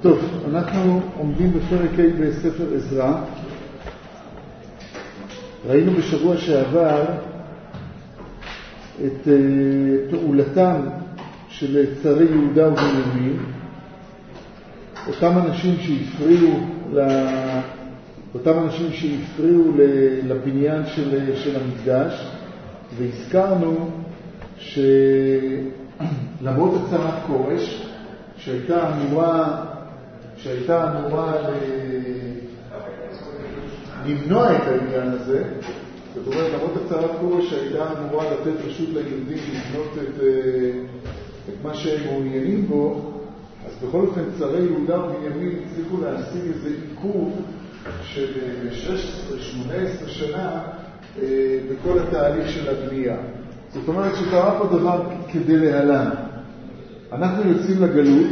טוב, אנחנו עומדים בפרק ה' בספר עזרא. ראינו בשבוע שעבר את פעולתם של צרי יהודה ובנימין, אותם אנשים שהפריעו לבניין של המקדש, והזכרנו שלמרות הצרת כורש שהייתה אמורה למנוע את העניין הזה, זאת אומרת, למרות הצרת כורש שהייתה אמורה לתת רשות ליהודים לבנות את מה שהם מעוניינים בו, אז בכל אופן צרי יהודה ובנימין הצליחו להשיג איזה עיכוב של 16-18 שנה בכל התהליך של הבנייה. זאת אומרת שקרה פה דבר כדי להלן. אנחנו יוצאים לגלות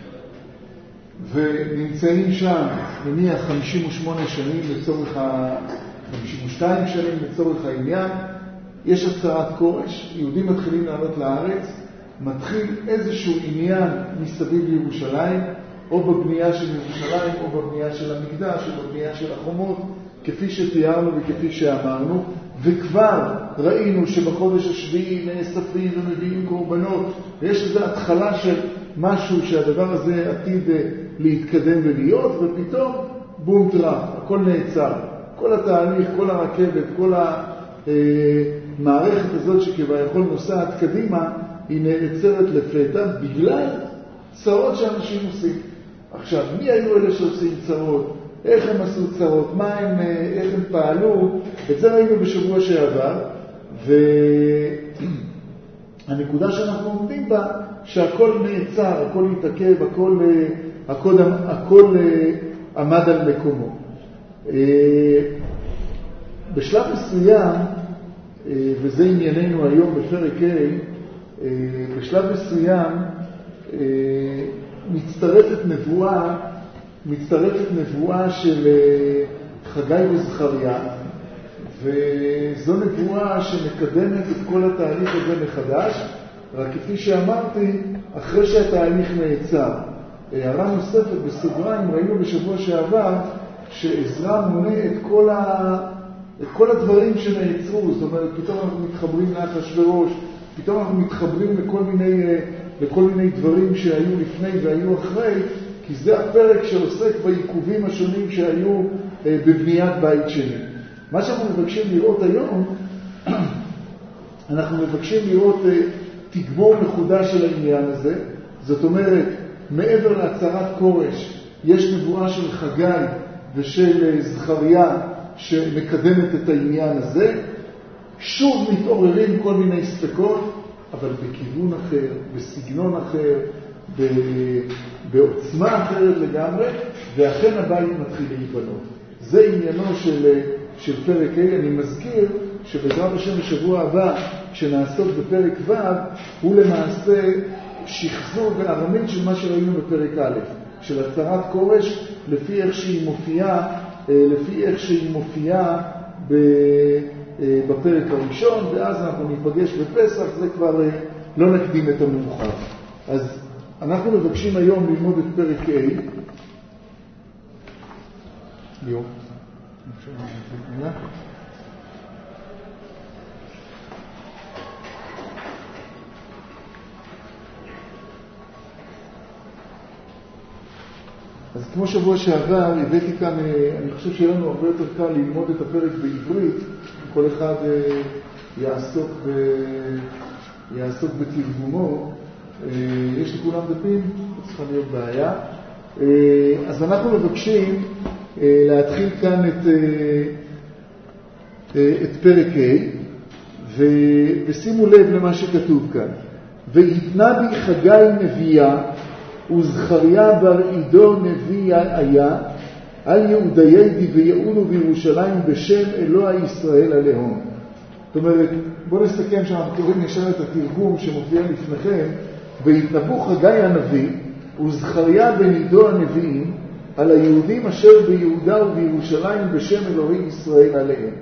ונמצאים שם נניח 58 שנים לצורך 52 שנים לצורך העניין. יש הצרת כורש, יהודים מתחילים לעלות לארץ, מתחיל איזשהו עניין מסביב לירושלים, או בבנייה של ירושלים, או בבנייה של המקדש, או בבנייה של החומות, כפי שתיארנו וכפי שאמרנו, וכבר ראינו שבחודש השביעי נאספים ומביאים קורבנות, ויש איזו התחלה של משהו שהדבר הזה עתיד להתקדם ולהיות, ופתאום בום טראח, הכל נעצר. כל התהליך, כל הרכבת, כל המערכת הזאת שכביכול נוסעת קדימה, היא נעצרת לפתע בגלל צרות שאנשים עושים. עכשיו, מי היו אלה שעושים צרות? איך הם עשו צרות? איך הם פעלו? את זה ראינו בשבוע שעבר, והנקודה שאנחנו עומדים בה, שהכל נעצר, הכל התעכב, הכל עמד על מקומו. בשלב מסוים, וזה ענייננו היום בפרק ה', בשלב מסוים מצטרפת נבואה של חגי וזכריה, וזו נבואה שמקדמת את כל התהליך הזה מחדש, רק כפי שאמרתי, אחרי שהתהליך נעצר. הערה נוספת בסוגריים, ראינו בשבוע שעבר שעזרא מונה את כל הדברים שנעצרו, זאת אומרת, פתאום אנחנו מתחברים לאחשוורוש, פתאום אנחנו מתחברים לכל מיני דברים שהיו לפני והיו אחרי, כי זה הפרק שעוסק בעיכובים השונים שהיו בבניית בית שני. מה שאנחנו מבקשים לראות היום, אנחנו מבקשים לראות תגבור מחודש של העניין הזה. זאת אומרת, מעבר להצרת כורש, יש נבואה של חגי ושל זכריה שמקדמת את העניין הזה. שוב מתעוררים כל מיני ספקות, אבל בכיוון אחר, בסגנון אחר, בעוצמה אחרת לגמרי, ואכן הבית מתחיל להיבנות. זה עניינו של פרק ה'. אני מזכיר שבעזרת השם בשבוע הבא, כשנעסוק בפרק ו', הוא למעשה שחזור בארמית של מה שראינו בפרק א', של הצרת כורש, לפי איך שהיא מופיעה בפרק הראשון, ואז אנחנו ניפגש בפסח, זה כבר לא נקדים את המאוחר. אז אנחנו מבקשים היום ללמוד את פרק ה'. אז כמו שבוע שעבר, הבאתי כאן, אני חושב שיהיה לנו הרבה יותר קל ללמוד את הפרק בעברית, כל אחד יעסוק בתרגומו. יש לכולם דפים, צריכה להיות בעיה. אז אנחנו מבקשים להתחיל כאן את פרק ה', ושימו לב למה שכתוב כאן. והתנה בי חגי נביאה, וזכריה בר עידו נביא היה, על יהודיי ויעולו בירושלים בשם אלוה ישראל עליהם. זאת אומרת, בואו נסכם שאנחנו קוראים ישר את התרגום שמופיע לפניכם. והתנבאו חגי הנביא וזכריה בן עידו הנביאים על היהודים אשר ביהודה ובירושלים בשם אלוהי ישראל עליהם.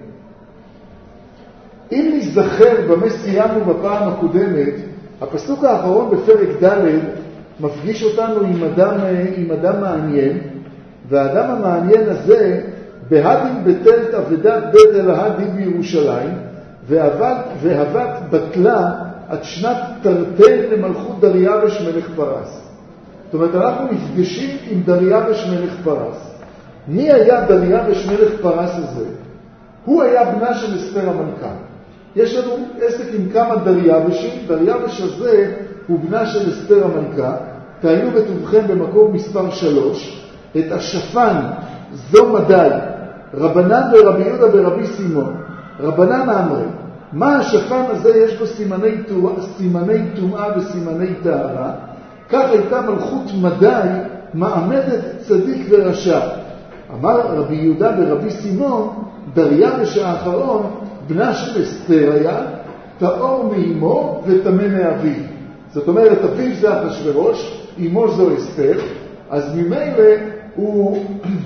אם נזכר במה סיימנו בפעם הקודמת, הפסוק האחרון בפרק ד' מפגיש אותנו עם אדם מעניין, והאדם המעניין הזה, בהדים בטלת אבדת בית אלהדי בירושלים, והבת בטלה עד שנת תרתי למלכות דריווש מלך פרס. זאת אומרת, אנחנו נפגשים עם דריווש מלך פרס. מי היה דריווש מלך פרס הזה? הוא היה בנה של אסתר המלכה. יש לנו עסק עם כמה דריוושים. דריווש הזה הוא בנה של אסתר המלכה. תעיינו בטובכם במקור מספר 3, את השפן זו מדי, רבנן ורבי יהודה ורבי סימון. רבנן אמרי, מה השפן הזה יש בו סימני טומאה וסימני טהרה? כך הייתה מלכות מדי מעמדת צדיק ורשע. אמר רבי יהודה ורבי סימון, דריווש האחרון, בנה של אסתר היה, טהור מאמו וטמא מאביו. זאת אומרת, אביו זה אחשוורוש, אמו זו אסתר, אז ממילא הוא...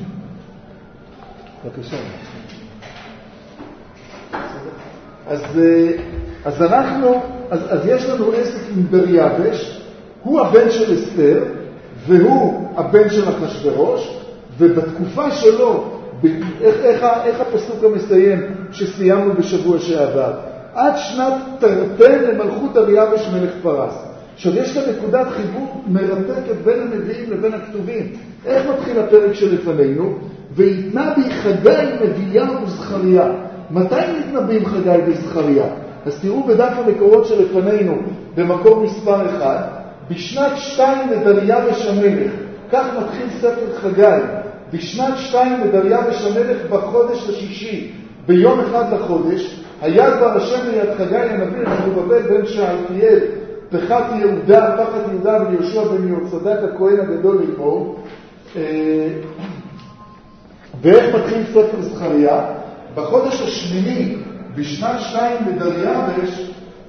בבקשה. אז יש לנו עסק עם דריווש, הוא הבן של אסתר, והוא הבן של אחשוורוש, ובתקופה שלו, איך הפסוק המסיים שסיימנו בשבוע שעבר? עד שנת תרתי למלכות דריווש מלך פרס. עכשיו יש כאן נקודת חיבור מרתקת בין הנביאים לבין הכתובים. איך מתחיל הפרק שלפנינו? ויתנבא חגי נביאה וזכריה. מתי מתנבאים חגי וזכריה? אז תראו בדף המקורות שלפנינו, במקור מספר 1, בשנת 2 לדריווש המלך. כך מתחיל ספר חגי. בשנת 2 לדריווש המלך בחודש השישי, ביום אחד לחודש, היה דבר השם ליד חגי הנביא לזרובבל בן שאלתיאל, פחת יהודה וליהושע בן יהוצדק הכהן הגדול לאמור. ואיך מתחיל ספר זכריה? בחודש השמיני, בשנת 2 לדריווש,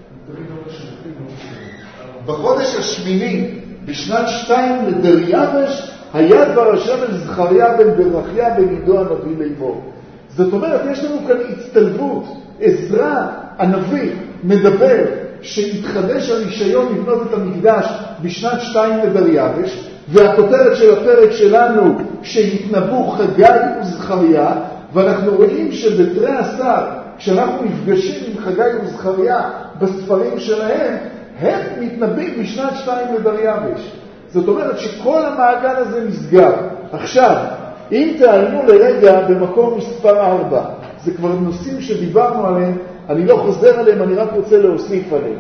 בחודש השמיני, בשנת 2 לדריווש, היה דבר השם אל זכריה בן ברכיה בן עידו הנביא לאמור. זאת אומרת, יש לנו כאן הצטלבות. עזרא הנביא מדבר שהתחדש הרישיון לבנות את המקדש בשנת 2 לדריווש, והכותרת של הפרק שלנו שהתנבאו חגי וזכריה, ואנחנו רואים שבתרי עשר, כשאנחנו נפגשים עם חגי וזכריה בספרים שלהם, הם מתנבאים בשנת 2 לדריווש. זאת אומרת שכל המעגל הזה נסגר. עכשיו, אם תעיינו לרגע במקור מספר 4, זה כבר נושאים שדיברנו עליהם, אני לא חוזר עליהם, אני רק רוצה להוסיף עליהם.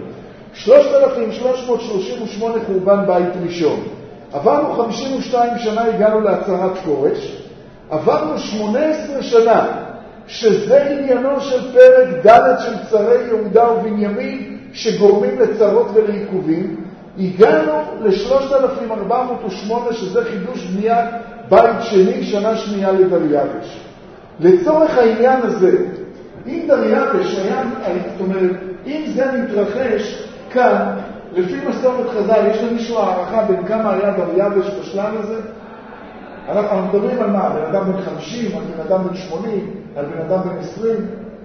3,338 חורבן בית ראשון. עברנו 52 שנה, הגענו להצהרת כורש. עברנו 18 שנה, שזה עניינו של פרק ד' של צרי יהודה ובנימין, שגורמים לצרות ולעיכובים. הגענו ל-3,408, שזה חידוש בניית בית שני, שנה שנייה לדריווש. לצורך העניין הזה, אם דריווש היה, זאת אומרת, אם זה מתרחש כאן, לפי מסורת חז"ל, יש למישהו הערכה בין כמה היה דריווש בשלב הזה? אנחנו מדברים על מה? בן אדם בן 50, על בן אדם בן 80, על בן אדם בן 20?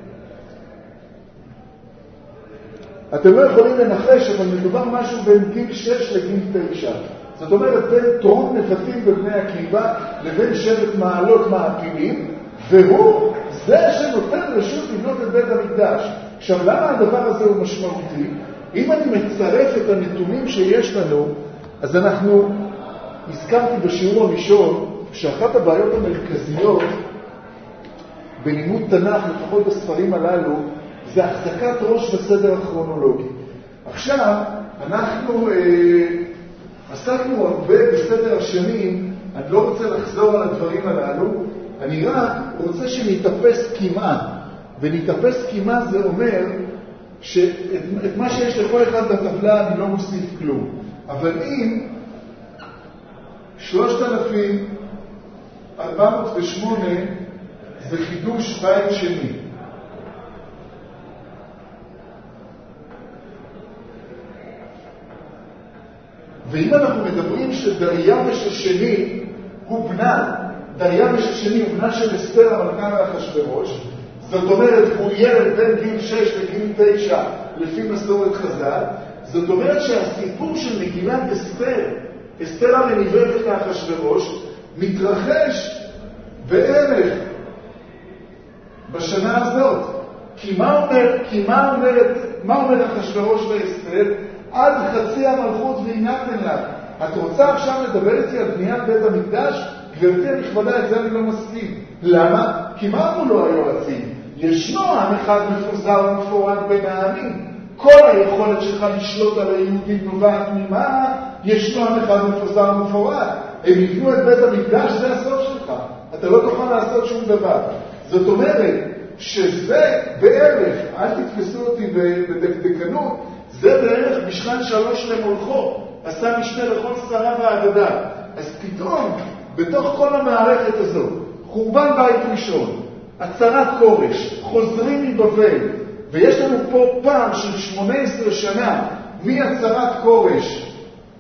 אתם לא יכולים לנחש, אבל מדובר משהו בין גיל 6 לגיל 9. זאת אומרת, בין טרום נבטים בבני עקיבא לבין שבט מעלות מעפילים, והוא זה שנותן רשות לבנות את בית המקדש. עכשיו, למה הדבר הזה הוא משמעותי? אם אני מצרף את הנתונים שיש לנו, אז אנחנו, הזכרתי בשיעור הראשון, שאחת הבעיות המרכזיות בלימוד תנ"ך, לפחות בספרים הללו, זה החזקת ראש בסדר הכרונולוגי. עכשיו, אנחנו עסקנו הרבה בסדר השנים, אני לא רוצה לחזור על הדברים הללו, אני רק רוצה שנתאפס כמעט. ונתאפס כמעט זה אומר שאת מה שיש לכל אחד בטבלה אני לא מוסיף כלום. אבל אם 3,408 זה חידוש בית שני, ואם אנחנו מדברים שדריווש השני הוא בנה, דריווש השני הוא בנה של אסתר המלכה ואחשוורוש, זאת אומרת הוא ילד בין גיל 6 לגיל 9 לפי מסורת חז"ל, זאת אומרת שהסיפור של מגילת אסתר אסתר המניברת לאחשוורוש, מתרחש בערך בשנה הזאת. כי מה אומר אחשוורוש ואסתר? עד חצי המלכות וינתן לך. את רוצה עכשיו לדבר איתי על בניית בית המקדש? גברתי הנכבדה, את זה אני לא מסכים. למה? כי מה אמרו לו היועצים? ישנו עם אחד מפוזר ומפורד בין העמים. כל היכולת שלך לשלוט על היהודים נובעת ממה? ישנו עם אחד מפוזר ומפורד. הם יבנו את בית המקדש, זה הסוף שלך. אתה לא תוכל לעשות שום דבר. זאת אומרת שזה בערך, אל תתפסו אותי בדקדקנות, זה בערך משכן 3 למולכו. עשה משנה לכל שרה והאגדה. אז פתאום, בתוך כל המערכת הזו, חורבן בית ראשון, הצרת כורש, חוזרים מבבל, ויש לנו פה פעם של 18 שנה מהצרת כורש.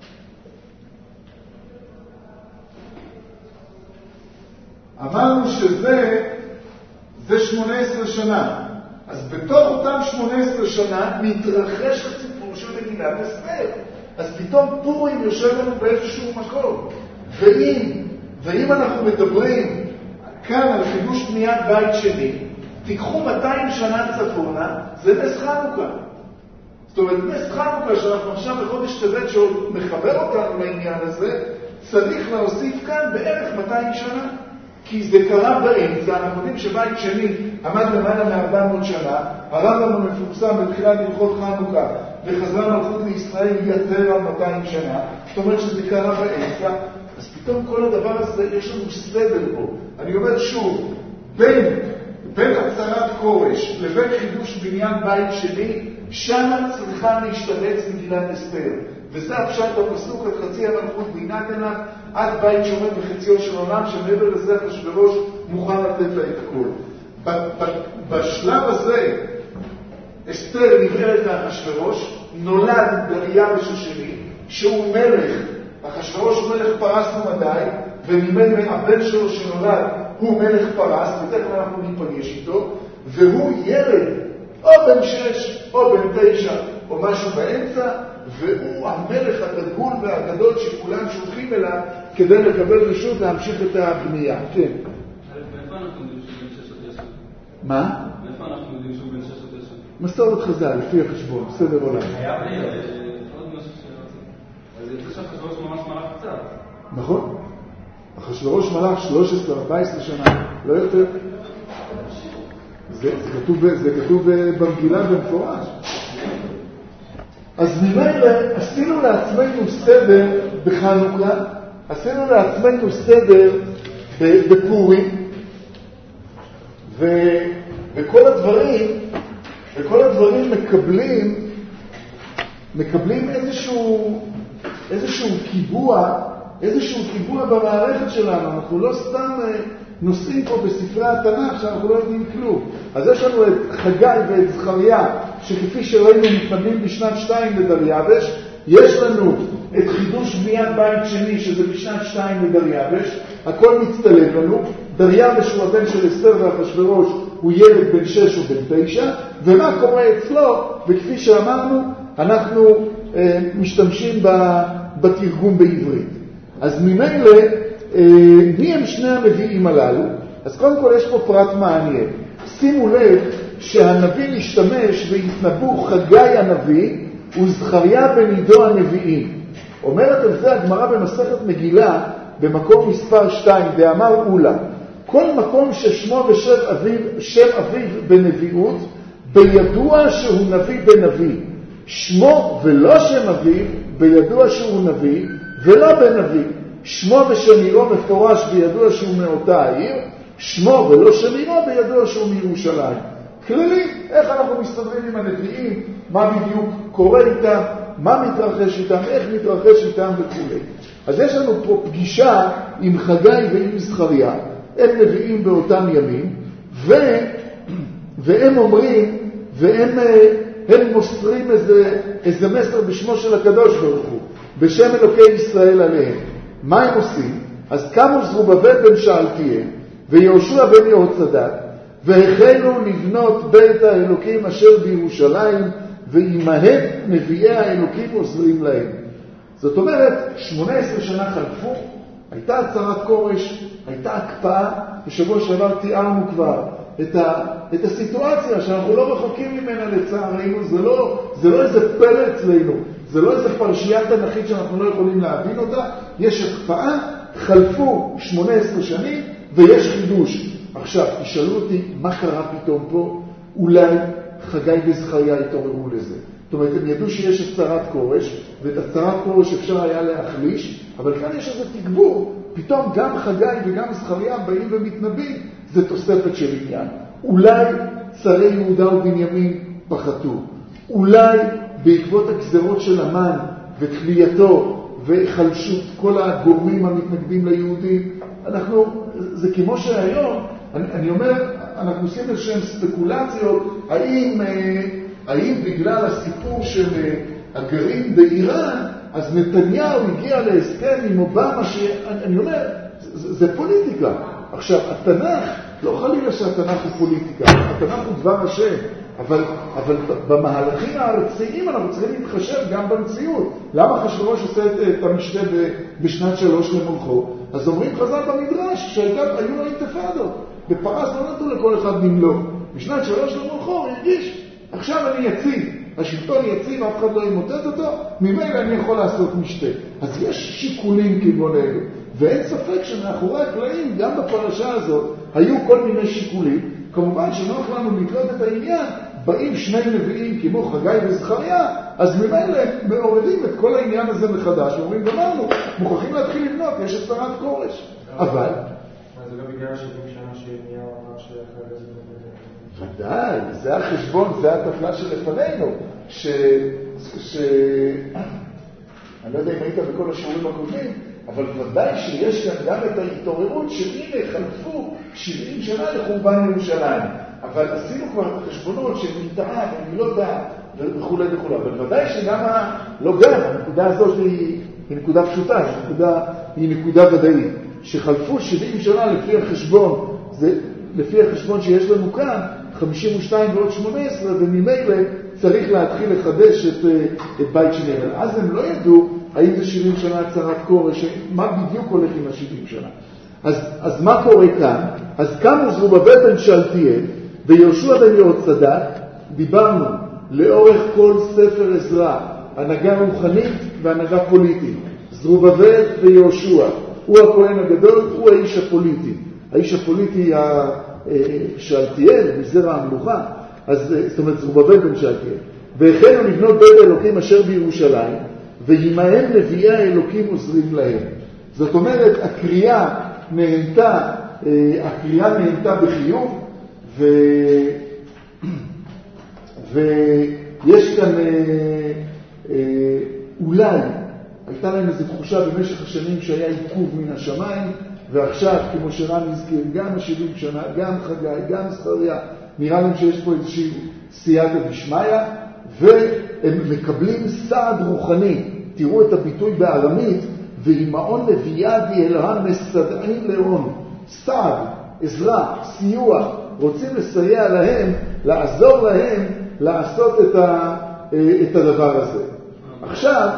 אמרנו שזה 18 שנה. אז בתוך אותם 18 שנה מתרחש הסיפור של מגילת אסתר. אז פתאום פורים יושב לנו באיזשהו מקום. ואם אנחנו מדברים כאן על חידוש בניית בית שני, תיקחו 200 שנה צפונה, זה נס חנוכה. זאת אומרת, נס חנוכה שאנחנו עכשיו בחודש טבת שעוד מחבר אותנו לעניין הזה, צריך להוסיף כאן בערך 200 שנה. כי זה קרה באמצע, אנחנו יודעים שבית שני עמד למעלה מ-400 שנה, הרמב"ם המפורסם בתחילת הלכות חנוכה, וחזרה מלכות לישראל יותר על 200 שנה, זאת אומרת שזה קרה באמצע, אז פתאום כל הדבר הזה יש לנו סדר פה. אני אומר שוב, בין הצרת כורש לבין חידוש בניין בית שני, שמה צריכה להשתבץ מגילת אסתר. וזה הפשט בפסוק על חצי המלכות וינתן לך, עד בית שעומד בחציו של עולם, שמעבר לזה אחשוורוש מוכן לתת לה את הכל. בשלב הזה, אסתר נבערת לאחשוורוש, נולד דריווש השני, שהוא מלך, אחשוורוש הוא מלך פרס ומדי, וממילא הבן שלו שנולד הוא מלך פרס, ותכף אנחנו ניפגש איתו, והוא ילד, או בן 6, או בן 9, או משהו באמצע, והוא המלך הדגול והגדול שכולם שולחים אליו כדי לקבל רשות להמשיך את הבנייה. כן. מאיפה אנחנו יודעים שהוא בן 6 או 9? מה? מאיפה אנחנו יודעים שהוא בן 6 או 9? מסורת חז"ל, לפי החשבון, בסדר עולם. היה עוד משהו שרציתי. אז יוצא שאחשוורוש ממש מלך קצת. נכון. אחשוורוש מלך 13-14 שנה, לא יותר. זה כתוב במגילה במפורש. אז ממילא עשינו לעצמנו סדר בחנוכה, עשינו לעצמנו סדר בפורים, וכל הדברים מקבלים איזשהו קיבוע במערכת שלנו. אנחנו לא סתם נושאים פה בספרי התנ"ך שאנחנו לא יודעים כלום. אז יש לנו את חגי ואת זכריה, שכפי שראינו מתנבאים בשנת 2 לדריווש, יש לנו את חידוש בניית בית שני, שזה בשנת 2 לדריווש, הכל מצטלב לנו. דריווש הוא הבן של אסתר ואחשוורוש, הוא ילד בן 6 או בן 9, ומה קורה אצלו, וכפי שאמרנו, אנחנו משתמשים בתרגום בעברית. אז ממילא, מי הם שני הנביאים הללו? אז קודם כל יש פה פרט מעניין. שימו לב שהנביא משתמש והתנבאו חגי הנביא וזכריה בן עידו הנביאים. אומרת על זה הגמרא במסכת מגילה במקום מספר 2, ואמר אולה, כל מקום ששמו ושם אביו בנביאות, בידוע שהוא נביא בנביא. שמו ולא שם אביו, בידוע שהוא נביא ולא בנביא. שמו ושם עירו מפורש בידוע שהוא מאותה העיר, שמו ולא שם עירו בידוע שהוא מירושלים. כללי, איך אנחנו מסתדרים עם הנביאים, מה בדיוק קורה איתם, מה מתרחש איתם, איך מתרחש איתם וכו'. אז יש לנו פה פגישה עם חגי ועם זכריה, הם נביאים באותם ימים, והם אומרים, והם מוסרים איזה מסר בשמו של הקדוש ברוך הוא, בשם אלוקי ישראל עליהם. מה הם עושים? אז קמו זרובבל בן שאלתיאל ויהושע בן יהוצדק, והחלו לבנות בית האלוקים אשר בירושלים, ועמהם נביאי האלוקים עוזרים להם. זאת אומרת, 18 שנה חלפו, הייתה הצהרת כורש, הייתה הקפאה, בשבוע שעבר תיארנו כבר את הסיטואציה שאנחנו לא רחוקים ממנה לצערנו, זה לא איזה פלא אצלנו, זה לא איזה פרשייה תנכית שאנחנו לא יכולים להבין אותה, יש הקפאה, חלפו 18 שנים ויש חידוש. עכשיו, תשאלו אותי מה קרה פתאום פה, אולי חגי וזכריה התעוררו לזה. זאת אומרת, הם ידעו שיש הצהרת כורש, ואת הצהרת כורש אפשר היה להחליש, אבל כאן יש איזה תגבור. פתאום גם חגי וגם זכריה באים ומתנבאים, זה תוספת של עניין. אולי צרי יהודה ובנימין פחתו. אולי בעקבות הגזרות של המן וכלייתו וחלשות כל הגורמים המתנגדים ליהודים, זה כמו שהיום, אני אומר, אנחנו עושים איזשהם ספקולציות, האם בגלל הסיפור של הגרעין באיראן, אז נתניהו הגיע להסכם עם אובמה, שאני אומר, זה פוליטיקה. עכשיו, התנ"ך, לא חלילה שהתנ"ך הוא פוליטיקה, התנ"ך הוא דבר השם, אבל במהלכים הארציים אנחנו צריכים להתחשב גם במציאות. למה אחשוורוש עושה את המשתה בשנת 3 למולכו? אז אומרים חז"ל במדרש שהיו לו אינתיפאדות. בפרס לא נתנו לכל אחד נמלוא. בשנת 3 למולכו הוא הרגיש, עכשיו אני יציב, השלטון יציב, אף אחד לא ימוטט אותו, ממילא אני יכול לעשות משתה. אז יש שיקולים כמו אלו, ואין ספק שמאחורי הקלעים, גם בפרשה הזאת, היו כל מיני שיקולים. כמובן שנוח לנו לקלוט את העניין, באים שני נביאים כמו חגי וזכריה, אז ממילא מעוררים את כל העניין הזה מחדש, ואומרים, גמרנו, מוכרחים להתחיל לבנות, יש הצהרת כורש. אבל... זה לא בגלל 70 שנה שירמיהו אמר שאחרי זה... ודאי, זה החשבון, זה הטבלה שלפנינו, אני לא יודע אם היית בכל השיעורים הקודמים, אבל ודאי שיש כאן גם את ההתעוררות שהנה חלפו 70 שנה לחורבן ירושלים. אבל עשינו כבר את החשבונות של מטעה ומילודה וכו' וכו'. אבל ודאי שגם, הנקודה הזאת היא נקודה פשוטה, היא נקודה ודאית. שחלפו 70 שנה לפי החשבון שיש לנו כאן, 52 ועוד 18, וממילא צריך להתחיל לחדש את בית שני. אבל אז הם לא ידעו האם זה 70 שנה הצהרת כורש, מה בדיוק הולך עם ה-70 שנה. אז מה קורה כאן? אז קמו זרובבל בן שאלתיאל ויהושע בן יהוצדק, דיברנו לאורך כל ספר עזרא, הנהגה רוחנית והנהגה פוליטית. זרובבל ויהושע, הוא הכהן הגדול, הוא האיש הפוליטי. האיש הפוליטי שאלתיאל, מזרע המלוכה, אז זאת אומרת זרובבל בן שאלתיאל. והחלו לבנות בית האלוקים אשר בירושלים, ועמהם נביאי האלוקים עוזרים להם. זאת אומרת, הקריאה נהנתה בחיוב, ויש כאן אולי, הייתה להם איזו תחושה במשך השנים שהיה עיכוב מן השמיים, ועכשיו, כמו שרן הזכיר, גם ה-70 שנה, גם חגי, גם זכריה, נראה להם שיש פה איזושהי סייעתא דשמיא, והם מקבלים סעד רוחני. תראו את הביטוי בארמית, ואימהון לביאדי אלוהן מסדעים לאון. סעד, עזרה, סיוע, רוצים לסייע להם, לעזור להם, לעשות את הדבר הזה. עכשיו,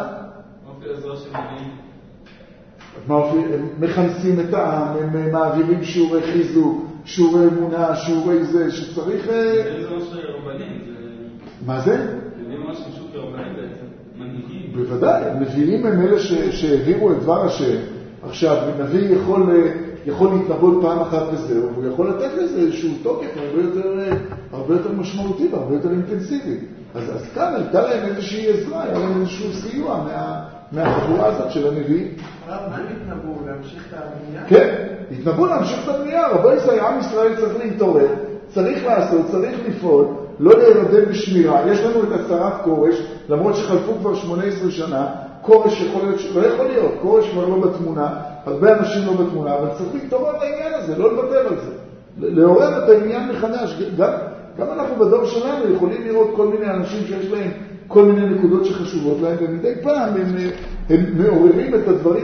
הם מכנסים את העם, הם מעבירים שיעורי חיזוק, שיעורי אמונה, שיעורי זה, שצריך... זה משהו רבנים. מה זה? זה משהו רבנים בעצם, מנהיגים. בוודאי, נביאים הם אלה שהעבירו את דבר השם. עכשיו, נביא יכול להתנבא פעם אחת וזהו, והוא יכול לתת לזה איזשהו תוקף הרבה יותר משמעותי והרבה יותר אינטנסיבי. אז כאן הייתה להם איזושהי עזרה, היה להם איזשהו סיוע מהחבורה הזאת של הנביאים. מה התנבאו? להמשיך את הבנייה? כן, התנבאו להמשיך את הבנייה. רבו ישראל, עם ישראל צריך להתעורר, צריך לעשות, צריך לפעול, לא להירדם בשמירה. יש לנו את הצהרת כורש, למרות שחלפו כבר 18 שנה, כורש לא יכול להיות, כורש כבר לא בתמונה, הרבה אנשים לא בתמונה, אבל צריך להתעורר לעניין הזה, לא לוותר על זה. לעורר את העניין מחדש. גם אנחנו בדור שלנו יכולים לראות כל מיני אנשים שיש להם כל מיני נקודות שחשובות להם, ומדי פעם הם מעוררים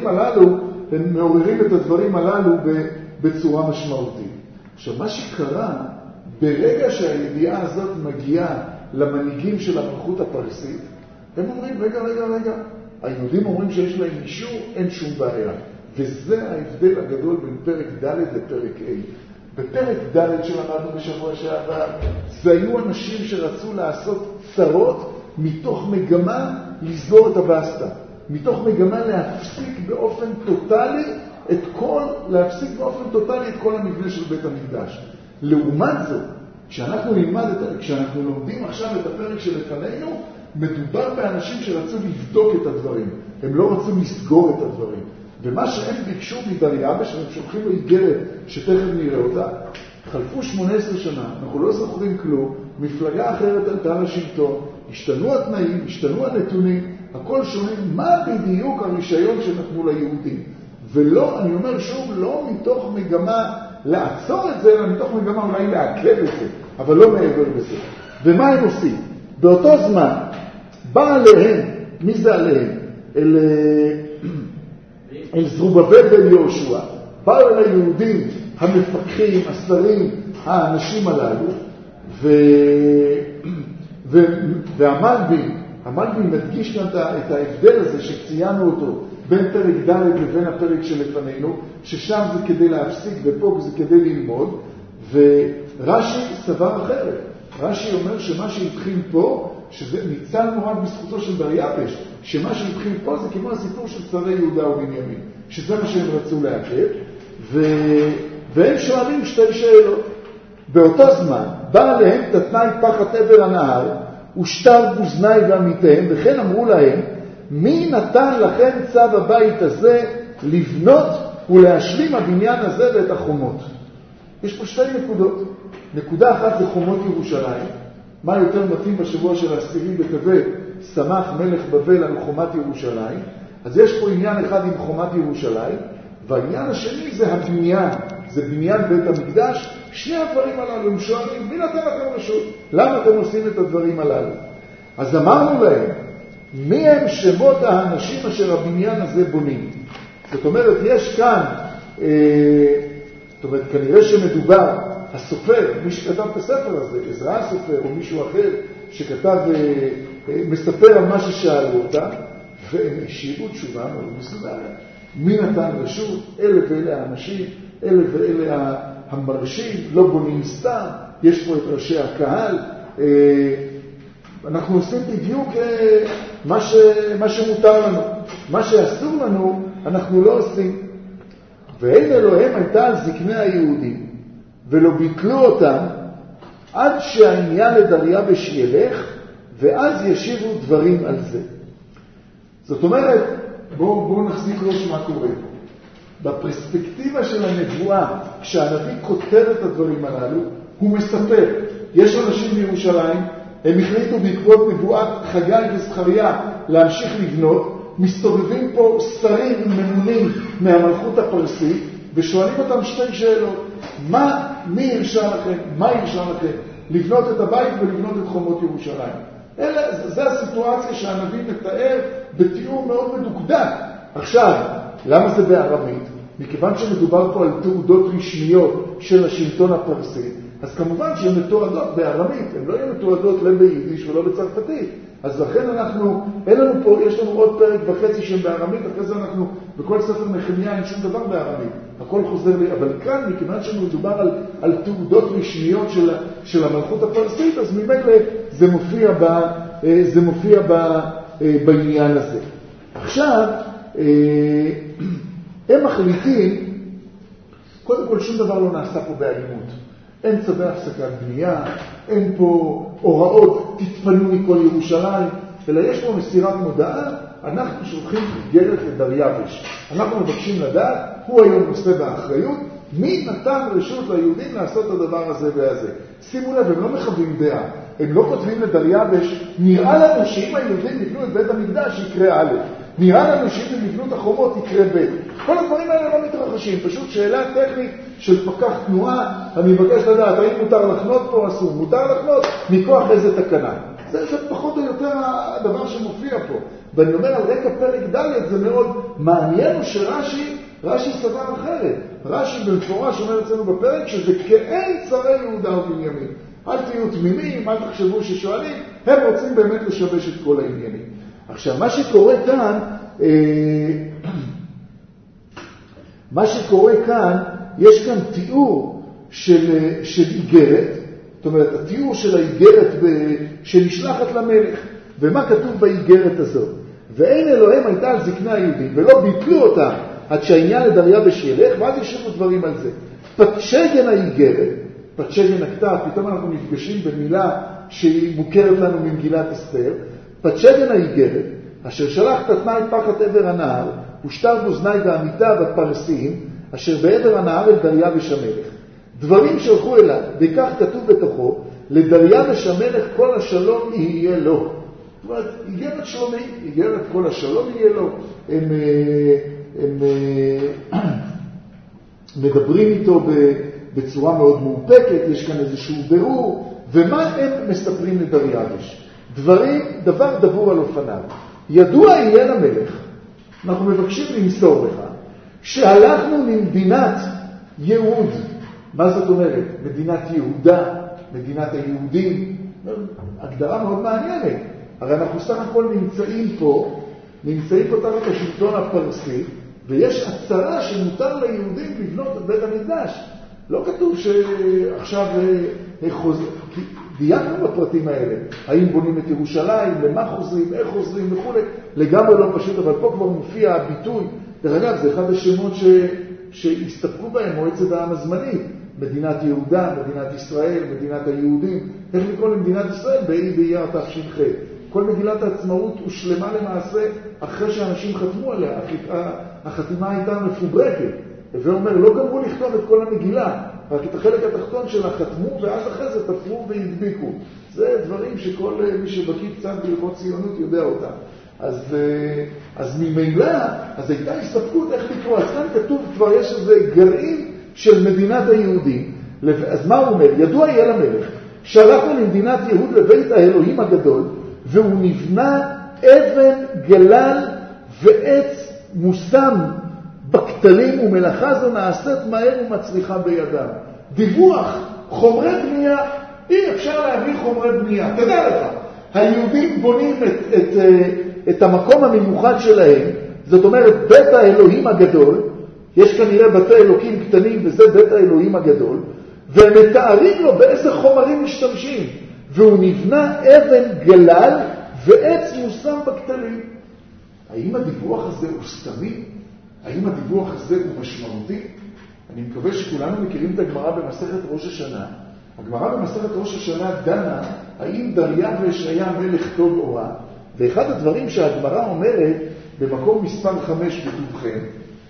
את הדברים הללו, בצורה משמעותית. עכשיו, מה שקרה, ברגע שהידיעה הזאת מגיעה למנהיגים של המלכות הפרסית, הם אומרים, רגע, היהודים אומרים שיש להם אישור, אין שום בעיה. וזה ההבדל הגדול בין פרק ד' לפרק ה'. בפרק ד' שלמדנו בשבוע שעבר, זה היו אנשים שרצו לעשות צרות מתוך מגמה לסגור את הבסטה. מתוך מגמה להפסיק באופן טוטלי את כל המבנה של בית המקדש. לעומת זאת, כשאנחנו לומדים עכשיו את הפרק שלפנינו, מדובר באנשים שרצו לבדוק את הדברים. הם לא רצו לסגור את הדברים. ומה שהם ביקשו מדריווש, והם שולחים לו איגרת שתכף נראה אותה, חלפו 18 שנה, אנחנו לא זוכרים כלום, מפלגה אחרת עלתה לשלטון, השתנו התנאים, השתנו הנתונים, הכל שונה, מה בדיוק הרישיון שנתנו ליהודים. ולא, אני אומר שוב, לא מתוך מגמה לעצור את זה, אלא מתוך מגמה אולי לעכב את זה, אבל לא מעבר לזה. ומה הם עושים? באותו זמן, בא עליהם, מי זה עליהם? אל זרובבל ואל יהושע, באו אל היהודים המפקחים, השרים, האנשים הללו, והמלבים מדגיש כאן את ההבדל הזה שציינו אותו בין פרק ד' לבין הפרק שלפנינו, ששם זה כדי להפסיק ופה זה כדי ללמוד, ורש"י סבר אחרת. רש"י אומר שמה שהתחיל פה, שזה ניצלנו רק בזכותו של דריווש, שמה שהתחיל פה זה כמו הסיפור של שרי יהודה ובנימין, שזה מה שהם רצו לעכב, והם שואלים שתי שאלות. באותו זמן בא עליהם תתנאי פחת עבר הנהר ושטר גוזני ועמיתיהם, וכן אמרו להם, מי נתן לכם צו הבית הזה לבנות ולהשלים הבניין הזה ואת החומות? יש פה שתי נקודות. נקודה אחת זה חומות ירושלים. מה יותר מתאים בשבוע של העשירי בטבת, שמח מלך בבל על חומת ירושלים. אז יש פה עניין אחד עם חומת ירושלים, והעניין השני זה הבניין, זה בניין בית המקדש. שני הדברים הללו הם שואלים, מי נתן לכם רשות? למה אתם עושים את הדברים הללו? אז אמרנו להם, מי הם שמות האנשים אשר הבניין הזה בונים? זאת אומרת, יש כאן, זאת אומרת, כנראה שמדובר, הסופר, מי שכתב את הספר הזה, עזרא הסופר או מישהו אחר שכתב, מספר על מה ששאלו אותם, והם השיבו תשובה מאוד מסודרת. מי נתן רשות? אלה ואלה האנשים, אלה ואלה המרשים, לא בונים סתם, יש פה את ראשי הקהל, אנחנו עושים בדיוק מה שמותר לנו. מה שאסור לנו, אנחנו לא עושים. ואין אלוהם הייתה על זקני היהודים, ולא ביטלו אותם, עד שהעניין לדריווש ילך, ואז ישיבו דברים על זה. זאת אומרת, בואו נחזיק ראש מה קורה. בפרספקטיבה של הנבואה, כשהנביא כותב את הדברים הללו, הוא מספר, יש אנשים בירושלים, הם החליטו בעקבות נבואת חגי וזכריה להמשיך לבנות, מסתובבים פה שרים ממונים מהמלכות הפרסית, ושואלים אותם שתי שאלות. מי הרשה לכם? מה הרשה לכם? לבנות את הבית ולבנות את חומות ירושלים. זה הסיטואציה שהנביא מתאר בתיאור מאוד מדוקדק. עכשיו, למה זה בארמית? מכיוון שמדובר פה על תעודות רשמיות של השלטון הפרסי, אז כמובן שהן מתועדות בארמית, הן לא יהיו מתועדות לא ביידיש ולא בצרפתית. אז לכן אין לנו פה, יש לנו עוד פרק וחצי שהם בארמית, אחרי זה אנחנו, בכל ספר נחמיה אין שום דבר בארמית, הכל חוזר לי, אבל כאן, מכיוון שמדובר על תעודות רשמיות של המלכות הפרסית, אז ממילא זה מופיע בעניין הזה. עכשיו, הם מחליטים, קודם כל שום דבר לא נעשה פה באלימות. אין צווי הפסקת בנייה, אין פה הוראות תתפנו מכל ירושלים, אלא יש פה מסירת מודעה, אנחנו שולחים איגרת לדריווש. אנחנו מבקשים לדעת, הוא היום נושא באחריות, מי נתן רשות ליהודים לעשות את הדבר הזה והזה. שימו לב, הם לא מכוונים דעה, הם לא כותבים לדריווש, נראה לנו שאם היהודים יבנו את בית המקדש יקרה א', נראה לנו שאם הם יבנו את החומות יקרה ב'. כל הדברים האלה לא מתרחשים, פשוט שאלה טכנית של פקח תנועה, אני מבקש לדעת, האם מותר לחנות פה אסור, מותר לחנות, מכוח איזה תקנה. זה פחות או יותר הדבר שמופיע פה. ואני אומר על רקע פרק ד' זה מאוד מעניין שרש"י סבר אחרת. רש"י במפורש אומר אצלנו בפרק שזה כאין שרי יהודה ובנימין. אל תהיו תמימים, אל תחשבו ששואלים, הם רוצים באמת לשבש את כל העניינים. עכשיו, מה שקורה כאן, יש כאן תיאור של איגרת, זאת אומרת, התיאור של האיגרת שנשלחת למלך, ומה כתוב באיגרת הזאת? ואין אלוהים הייתה על זקני היהודים, ולא ביטלו אותה עד שהעניין לדריווש ילך, ואז ישבו דברים על זה. פתשגן האיגרת, פתשגן הכתב, פתאום אנחנו נפגשים במילה שהיא מוכרת לנו ממגילת אסתר, פתשגן האיגרת, אשר שלח תתנה את פחת עבר הנהר, ושטר בוזני ועמיתה והפרסים, אשר בעבר הנהר אל דריווש המלך. דברים שלחו אליו, וכך כתוב בתוכו, לדריווש המלך כל השלום יהיה לו. זאת אומרת, איגרת שלומי, איגרת כל השלום יהיה לו. הם מדברים איתו בצורה מאוד מאופקת, יש כאן איזשהו ברור, ומה הם מספרים לדריווש? דבר דבור על אופניו. ידוע יהיה למלך, אנחנו מבקשים למסור לך, שהלכנו ממדינת יהוד. מה זאת אומרת? מדינת יהודה, מדינת היהודים, הגדרה מאוד מעניינת. הרי אנחנו סך הכל נמצאים פה תחת השלטון הפרסי, ויש הצהרה שמותר ליהודים לבנות את בית המקדש. לא כתוב שעכשיו דייקנו בפרטים האלה. האם בונים את ירושלים, למה חוזרים, איך חוזרים וכו'. לגמרי לא פשוט, אבל פה כבר מופיע הביטוי. דרך אגב, זה אחד השמות שהסתפקו בהם מועצת העם הזמנית. מדינת יהודה, מדינת ישראל, מדינת היהודים. איך לקרוא למדינת ישראל? באייר תש"ח. כל מגילת העצמאות הושלמה למעשה אחרי שאנשים חתמו עליה. החתימה הייתה מפוברקת. ואומר, לא גמרו לכתוב את כל המגילה, רק את החלק התחתון שלה חתמו, ואז אחרי זה תפרו והדביקו. זה דברים שכל מי שבקיא קצת בהלכות ציונות יודע אותם. אז ממילא, אז הייתה הסתפקות איך לקרוא. אז כאן כתוב, כבר יש איזה גרעין של מדינת היהודים. אז מה הוא אומר? ידוע יהיה למלך, שהלכנו למדינת יהוד לבית האלוהים הגדול, והוא נבנה אבן גלל ועץ מושם בכתלים, ומלאכה זו נעשית מהר ומצליחה בידם. דיווח, חומרי בנייה, אי אפשר להביא חומרי בנייה. תדע לך, היהודים בונים את המקום המיוחד שלהם, זאת אומרת בית האלוהים הגדול, יש כנראה בתי אלוקים קטנים וזה בית האלוהים הגדול, והם מתארים לו באיזה חומרים משתמשים, והוא נבנה אבן גלל ועץ מושם בכתלים. האם הדיווח הזה הוא סתמי? האם הדיווח הזה הוא משמעותי? אני מקווה שכולנו מכירים את הגמרא במסכת ראש השנה. הגמרא במסכת ראש השנה דנה האם דריווש היה מלך טוב או רע. ואחד הדברים שהגמרא אומרת במקום מספר 5 בכתובכם,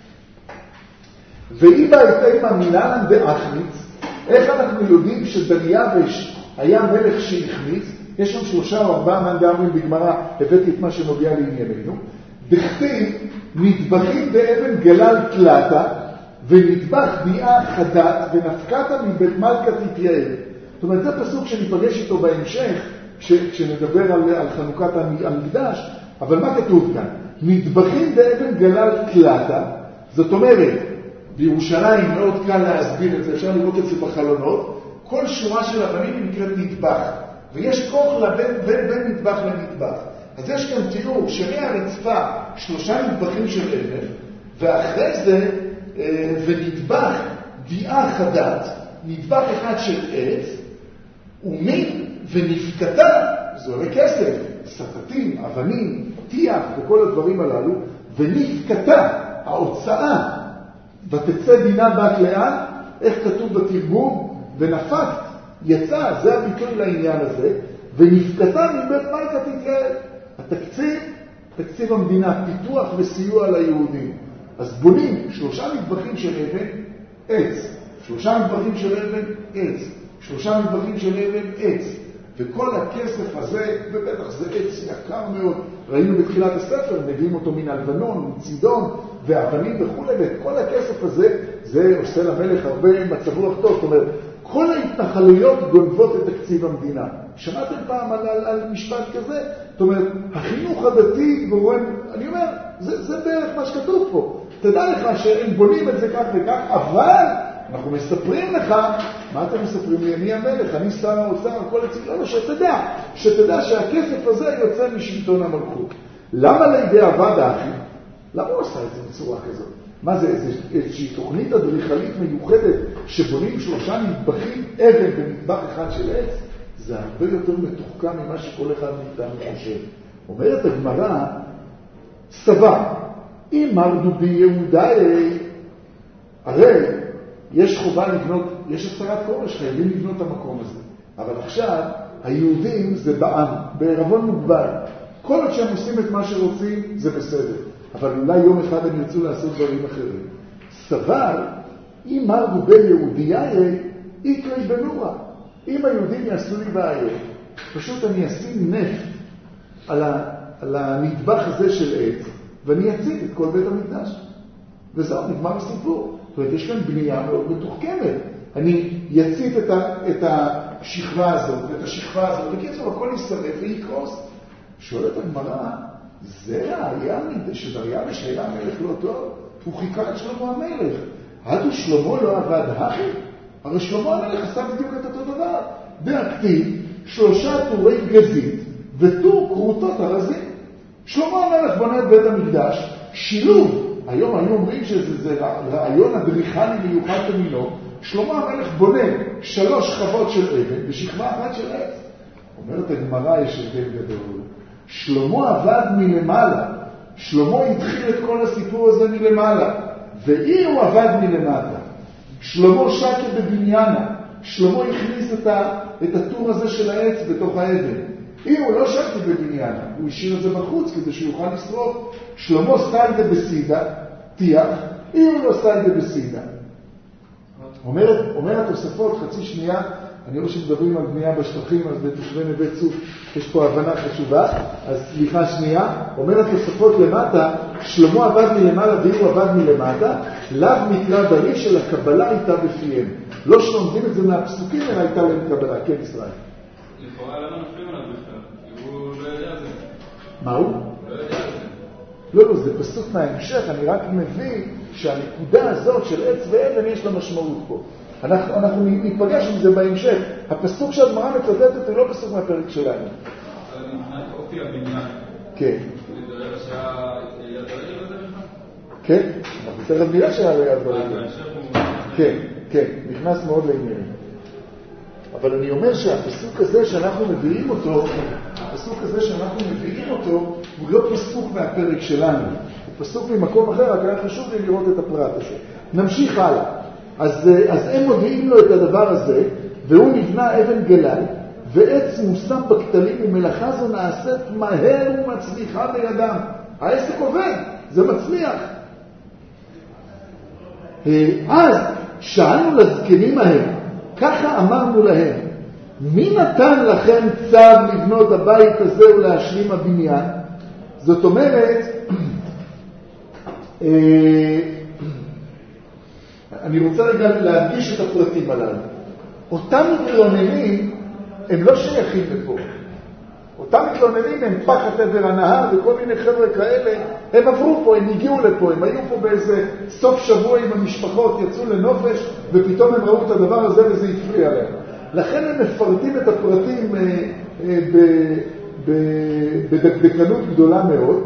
ואם הייתה מילנן דאחמיץ, איך אנחנו יודעים שדריווש היה מלך שהחמיץ? יש שם 3 או 4 מנגמים בגמרא, הבאתי את מה שנוגע לענייננו. דכתיב נטבחים באבן גלל תלתה, ונטבח ביאה חדת, ונפקתה מבית מלכה תתייעל. זאת אומרת, זה פסוק שניפגש איתו בהמשך, כשנדבר על חנוכת המקדש, אבל מה כתוב כאן? נטבחים באבן גלל תלתה, זאת אומרת, בירושלים מאוד קל להסביר את זה, אפשר לראות את זה בחלונות, כל שורה של אבנים היא נקראת נטבח, ויש כוח בין נטבח לנטבח. אז יש כאן תיאור שמהרצפה 3 נטבחים של אבן, ואחרי זה ונטבח ביאה חדת, נטבח אחד של עץ, ומין ונפקתה, זה עולה כסף, סטטים, אבנים, טיח וכל הדברים הללו, ונפקתה, ההוצאה, ותצא דינה בת לאן, איך כתוב בתרגום? ונפקת, יצא, זה הביטוי לעניין הזה, ונפקתה מבית מלכה תתייעל. תקציב המדינה, פיתוח וסיוע ליהודים. אז בונים 3 נטבחים של אבן, עץ. 3 נטבחים של אבן, עץ. 3 נטבחים של אבן, עץ. וכל הכסף הזה, ובטח זה עץ יקר מאוד, ראינו בתחילת הספר, מביאים אותו מן הלבנון, מצידון, ואבנים וכו', ואת כל הכסף הזה, זה עושה למלך הרבה מצב רוח טוב. זאת אומרת, כל ההתנחלויות גונבות את תקציב המדינה. שמעתם פעם על משפט כזה? זאת אומרת, החינוך הדתי גורם, אני אומר, זה בערך מה שכתוב פה. תדע לך שהם בונים את זה כך וכך, אבל אנחנו מספרים לך, מה אתם מספרים לי? אני המלך, אני שר האוצר, כל הציבור, שתדע שהכסף הזה יוצא משלטון המלכות. למה לידי עבד האחי? למה הוא עשה את זה בצורה כזאת? מה זה, איזושהי תוכנית אדריכלית מיוחדת שבונים 3 נדבכים אבן במטבח אחד של עץ? זה הרבה יותר מתוחכם ממה שכל אחד מאיתנו חושב. אומרת הגמרא, סבר, אם מרדו ביהודאי, הרי יש חובה לבנות, יש הסתרת קודש, חייבים לבנות את המקום הזה. אבל עכשיו, היהודים זה בעם, בערבון מוגבל. כל עוד שהם עושים את מה שרוצים, זה בסדר. אבל אולי יום אחד הם ירצו לעשות דברים אחרים. סבר, אם מרדו ביהודאי, יקרי בנורה. אם היהודים יעשו לי בעיות, פשוט אני אשים נפט על הנדבך הזה של עץ, ואני אציג את כל בית המקדש. וזהו, נגמר הסיפור. זאת אומרת, יש כאן בנייה מאוד מתוחכמת. אני יציג את השכבה הזאת, ואת השכבה הזאת, בקיצור, הכל ישרף ויקרוס. שואלת הגמרא, זה היה שדריה ושהיה המלך לא טוב? הוא חיכה את שלמה המלך. עדו שלמה לא עבד הכי? הרי שלמה המלך עשה בדיוק את אותו דבר. בהכתיב 3 טורי גזית וטור קרוטות הרזים. שלמה המלך בונה את בית המקדש, שילוב. היום היו אומרים שזה רעיון אדריכלי מיוחד במינו. שלמה המלך בונה 3 שכבות של אבן ושכבה אחת של עץ. אומרת הגמרא, יש הבדל גדול. שלמה עבד מלמעלה. שלמה התחיל את כל הסיפור הזה מלמעלה. ואם הוא עבד מלמטה, שלמה שקט בבניינה, שלמה הכניס את הטור הזה של העץ בתוך האבן. אם הוא לא שקט בבניינה, הוא השאיר את זה בחוץ כדי שהוא יוכל לשרוף. שלמה סיידה בסידה, תיח, אם הוא לא סיידה בסידה. אומרת תוספות, חצי שנייה, אני רואה שמדברים על בנייה בשטחים, אז בתושבי נווה צוף יש פה הבנה חשובה, אז סליחה שנייה. אומרת תוספות למטה, שלמה עבד מלמעלה והוא עבד מלמטה, לאו מקרא דרי של הקבלה הייתה בפיהם. לא שלומדים את זה מהפסוקים, אלא הייתה להם קבלה. כן, ישראל. לכאורה למה נופלים עליו בכלל? כי הוא לא יודע זה. מה הוא? לא יודע זה. לא, זה פסוק מההמשך, אני רק מבין שהנקודה הזאת של עץ ואבן יש לה משמעות פה. אנחנו ניפגש עם זה בהמשך. הפסוק שהגמרא מצטטת הוא לא פסוק מהפרק שלנו. אבל מבחינת אופי הבניין. כן. לדבר שהיד הרגל הזה בכלל? כן, אנחנו תכף נראה שהיד הרגל. כן, נכנס מאוד לעניינים. אבל אני אומר שהפסוק הזה שאנחנו מביאים אותו, הוא לא פסוק מהפרק שלנו. הוא פסוק ממקום אחר, רק היה חשוב לי לראות את הפרט הזה. נמשיך הלאה. אז הם מודיעים לו את הדבר הזה, והוא נבנה אבן גלל, ועץ מושם בכתלים ומלאכה זו נעשית מהר ומצליחה בידם. העסק עובד, זה מצליח. אז שאלנו לזקנים ההם, ככה אמרנו להם, מי נתן לכם צו לבנות הבית הזה ולהשלים הבניין? זאת אומרת, אני רוצה רגע להדגיש את הפרטים הללו. אותם מתלוננים הם לא שייכים לפה. אותם מתלוננים הם פחת עבר הנהר וכל מיני חבר'ה כאלה. הם עברו פה, הם הגיעו לפה, הם היו פה באיזה סוף שבוע עם המשפחות, יצאו לנופש ופתאום הם ראו את הדבר הזה וזה הפריע להם. לכן הם מפרטים את הפרטים בדקדקנות גדולה מאוד.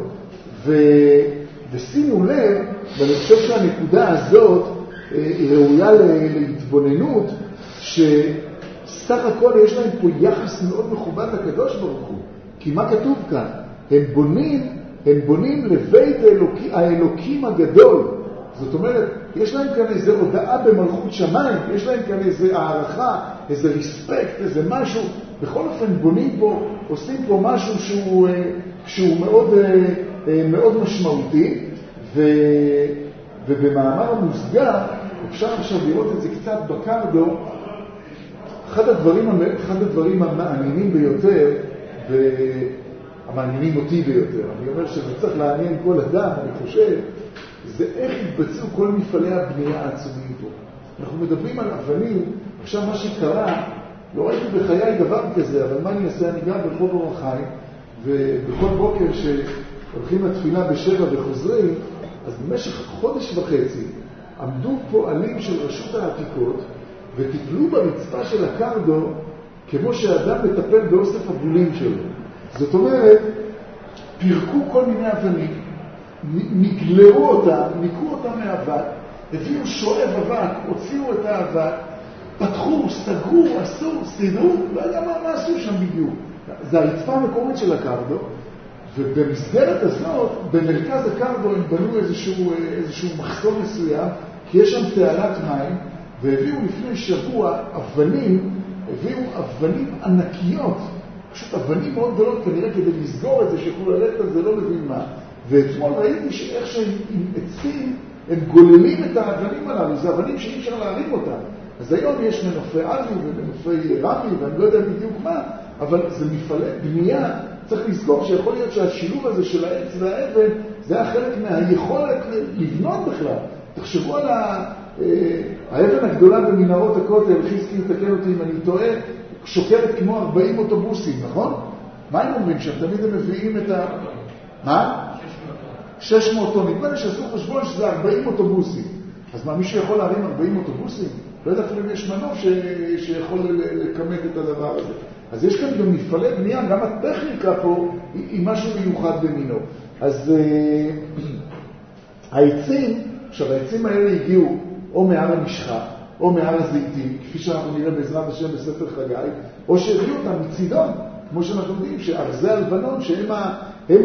ושימו לב, ואני חושב שהנקודה הזאת ראויה להתבוננות, שסך הכל יש להם פה יחס מאוד מכובד לקדוש ברוך הוא. כי מה כתוב כאן? הם בונים לבית האלוקים הגדול. זאת אומרת, יש להם כאן איזו הודעה במלכות שמיים, יש להם כאן איזו הערכה, איזה ריספקט, איזה משהו. בכל אופן בונים פה, עושים פה משהו שהוא מאוד, מאוד משמעותי, ובמאמר המוסגר, אפשר עכשיו לראות את זה קצת בקרדו. אחד הדברים המעניינים ביותר, והמעניינים אותי ביותר, אני אומר שזה צריך לעניין כל אדם, אני חושב, זה איך התבצעו כל מפעלי הבנייה העצומים פה. אנחנו מדברים על אבנים, עכשיו מה שקרה, לא ראיתי בחיי דבר כזה, אבל מה אני אעשה? אני גר ברחוב אור החיים, ובכל בוקר שהולכים לתפילה ב7 וחוזרים, אז במשך חודש וחצי עמדו פועלים של רשות העתיקות וטיפלו ברצפה של הקרדו כמו שאדם מטפל באוסף הבולים שלו. זאת אומרת, פירקו כל מיני אבנים, נגלרו אותם, ניקו אותם מהאבק, הביאו שואב אבק, הוציאו את האבק, פתחו, סגרו, עשו, סידרו, לא יודע מה עשו שם בדיוק. זה הרצפה המקורית של הקרדו, ובמסגרת הזאת, במרכז הקרדו הם בנו איזשהו מחסום מסוים, כי יש שם תעלת מים, והביאו לפני שבוע הביאו אבנים ענקיות, פשוט אבנים מאוד גדולות, כנראה כדי לסגור את זה, שיכולו ללכת על זה, לא מבין מה. ואתמול ראיתי שאיך שהם עם עצים, הם גוללים את האבנים הללו, זה אבנים שאי אפשר להרים אותם. אז היום יש מנופי אבי ומנופי רמי, ואני לא יודע בדיוק מה, אבל זה מפעלי בנייה. צריך לזכור שיכול להיות שהשילוב הזה של העץ והאבן, זה היה חלק מהיכולת לבנות בכלל. תחשבו על האבן הגדולה במנהרות הכותל, חיזקי לתקן אותי אם אני טועה, שוקרת כמו 40 אוטובוסים, נכון? מה הם אומרים שם? תמיד הם מביאים את ה... מה? 600 טון. נדמה לי שעשו חשבון שזה 40 אוטובוסים. אז מה, מישהו יכול להרים 40 אוטובוסים? לא יודע אפילו אם יש מנוף שיכול לקמת את הדבר הזה. אז יש כאן גם מפעלי בנייה, גם הטכניקה פה היא משהו מיוחד במינו. אז העצים האלה הגיעו או מהר המשחה, או מהר הזיתים, כפי שאנחנו נראה בעזרת השם בספר חגי, או שהביאו אותם מצידון, כמו שאנחנו יודעים, שארזי הלבנון, שהם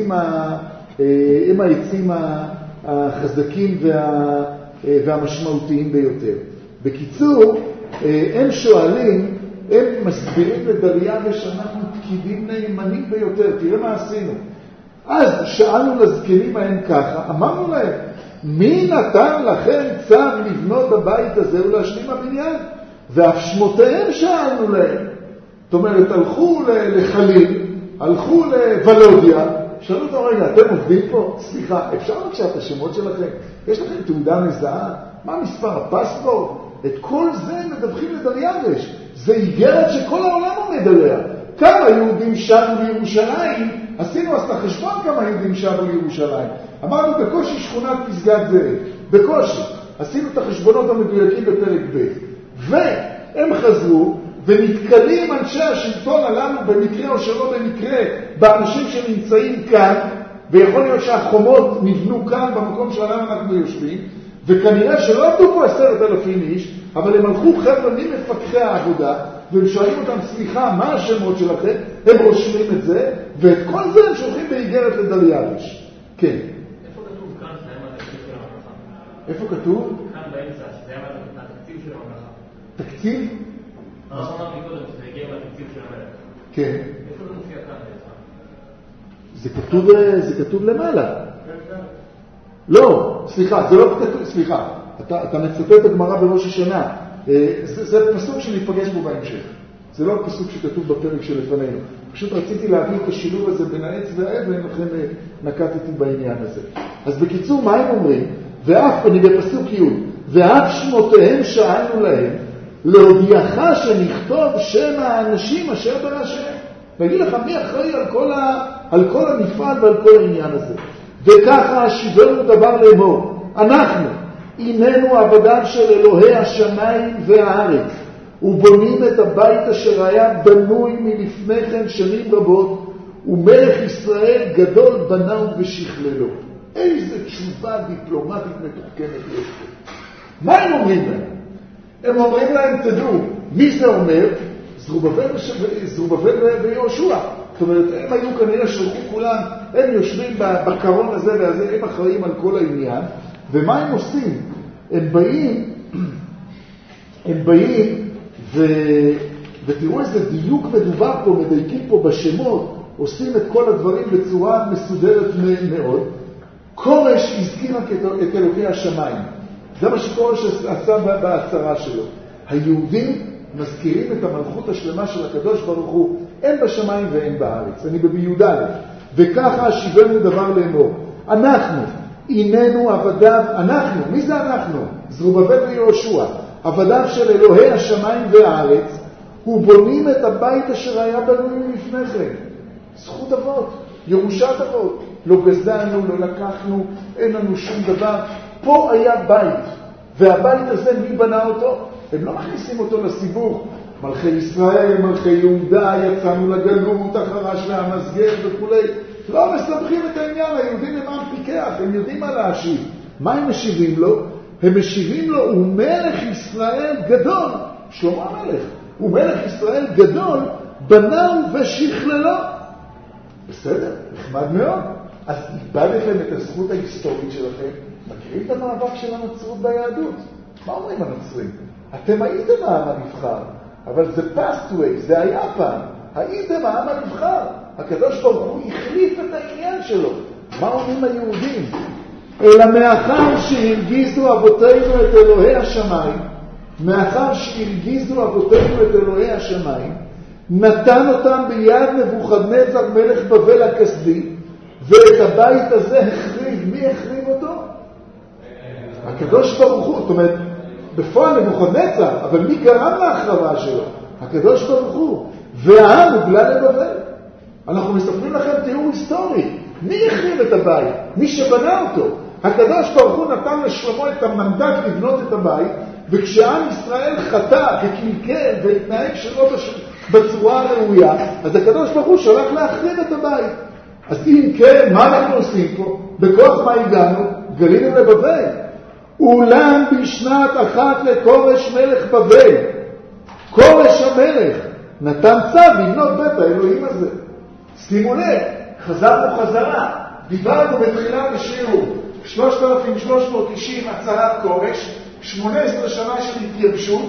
העצים החזקים והמשמעותיים ביותר. בקיצור, הם שואלים, הם מסבירים לדריווש שאנחנו פקידים נאמנים ביותר, תראה מה עשינו. אז שאלנו לזקנים ההם ככה, אמרנו להם, מי נתן לכם צו לבנות הבית הזה ולהשלים הבניין? ואף שמותיהם שאלנו להם. זאת אומרת, הלכו לחליל, הלכו לוולודיה, שאלו אותם, רגע, אתם עובדים פה? סליחה, אפשר בבקשה את השמות שלכם? יש לכם תעודה מזהה? מה מספר הפספורט? את כל זה מדווחים לדריווש. זה איגרת שכל העולם עומד עליה. כמה יהודים שבו לירושלים? עשינו אז את החשבון כמה יהודים שבו לירושלים. אמרנו בקושי שכונת פסגת זאב. בקושי. עשינו את החשבונות המדויקים בפרק ב'. והם חזרו ונתקלים אנשי השלטון הללו במקרה או שלא במקרה באנשים שנמצאים כאן, ויכול להיות שהחומות נבנו כאן במקום שעליו אנחנו יושבים, וכנראה שלא עבדו פה 10,000 איש, אבל הם הלכו חבר'ה ממפקחי העבודה, והם שואלים אותם, סליחה, מה השמות שלכם? הם רושמים את זה, ואת כל זה הם שולחים באיגרת לדריווש. כן. איפה כתוב כאן שזה היה מהתקציב של הממלכה? איפה כתוב? כאן באמצע, שזה היה מהתקציב של הממלכה. תקציב? מה אמרנו מקודם, שזה הגיע מהתקציב של המלך. כן. איפה זה מופיע כאן בעצם? זה כתוב למעלה. לא, סליחה, זה לא כתוב, סליחה. אתה מצטט את הגמרא בראש השנה. זה פסוק שניפגש בו בהמשך. זה לא הפסוק שכתוב בפרק שלפנינו. פשוט רציתי להביא את השילוב הזה בין העץ והאבן, לכן נקטתי בעניין הזה. אז בקיצור, מה הם אומרים? אני בפסוק י' ואף שמותיהם שאלנו להם, להודיעך שנכתוב שם האנשים אשר בראשיהם. נגיד לך מי אחראי על כל המפעל ועל כל העניין הזה. וככה השיבנו דבר לאמור. אנחנו, איננו עבדיו של אלוהי השמיים והארץ, ובונים את הבית אשר היה בנוי מלפני כן שנים רבות, ומלך ישראל גדול בנהו ושכללו. איזה תשובה דיפלומטית מתוחכמת יש פה. מה הם אומרים להם? הם אומרים להם, תדעו, מי זה אומר? זרובבל ויהושע. זאת אומרת, הם היו כנראה שלחו כולם, הם יושבים בקרון הזה והזה, הם אחראים על כל העניין. ומה הם עושים? הם באים ותראו איזה דיוק מדובר פה, מדייקים פה בשמות, עושים את כל הדברים בצורה מסודרת מאוד. קורש הזכיר רק את אלוקי השמיים. זה מה שקורש עשה בהצהרה שלו. היהודים מזכירים את המלכות השלמה של הקדוש ברוך הוא, אין בשמיים ואין בארץ. אני בי"א. וככה השיבנו דבר לאמור. אנחנו, איננו עבדיו, אנחנו, מי זה אנחנו? זרובבל ויהושע. עבדיו של אלוהי השמיים והארץ, ובונים את הבית אשר היה בנוי לפני כן. זכות אבות, ירושת אבות. לא גזלנו, לא לקחנו, אין לנו שום דבר. פה היה בית, והבית הזה מי בנה אותו? הם לא מכניסים אותו לסיבוך. מלכי ישראל, מלכי יהודה, יצאנו לגלות, החרש והמסגר וכו'. לא מסבכים את העניין, היהודים הם עם פיקח, הם יודעים מה להשיב. מה הם משיבים לו? הם משיבים לו, הוא מלך ישראל גדול, שלמה המלך, הוא מלך ישראל גדול, בנהו ושכללו. בסדר, נחמד מאוד. אז איבדתם את הזכות ההיסטורית שלכם, מכירים את המאבק של הנצרות ביהדות. מה אומרים הנוצרים? אתם הייתם העם הנבחר, אבל זה past way, זה היה פעם. הייתם העם הנבחר. הקדוש ברוך הוא החליף את העניין שלו. מה אומרים היהודים? אלא מאחר שהרגיזו אבותינו את אלוהי השמיים, מאחר שהרגיזו אבותינו את אלוהי השמיים, נתן אותם ביד נבוכדנצר מלך בבל הכסדי, ואת הבית הזה החריב. מי החריב אותו? הקדוש ברוך הוא. זאת אומרת, בפועל נבוכדנצר, אבל מי גרם להחרבה שלו? הקדוש ברוך הוא. והעם הוגלה לבבל. אנחנו מספרים לכם תיאור היסטורי. מי החריב את הבית? מי שבנה אותו. הקדוש ברוך הוא נתן לשלמה את המנדט לבנות את הבית, וכשעם ישראל חטא וקלקל והתנהג שלו בצורה הראויה, אז הקדוש ברוך הוא שלח להחריב את הבית. אז אם כן, מה אנחנו עושים פה? בכוח מה הגענו? גלינו לבבל. אולם בשנת אחת לכורש מלך בבל, כורש המלך נתן צו לבנות בית האלוהים הזה. שימו לב, חזרנו חזרה, דיברנו בתחילת השיעור 3,390 הצהרת כורש, 18 שנה של התייבשות,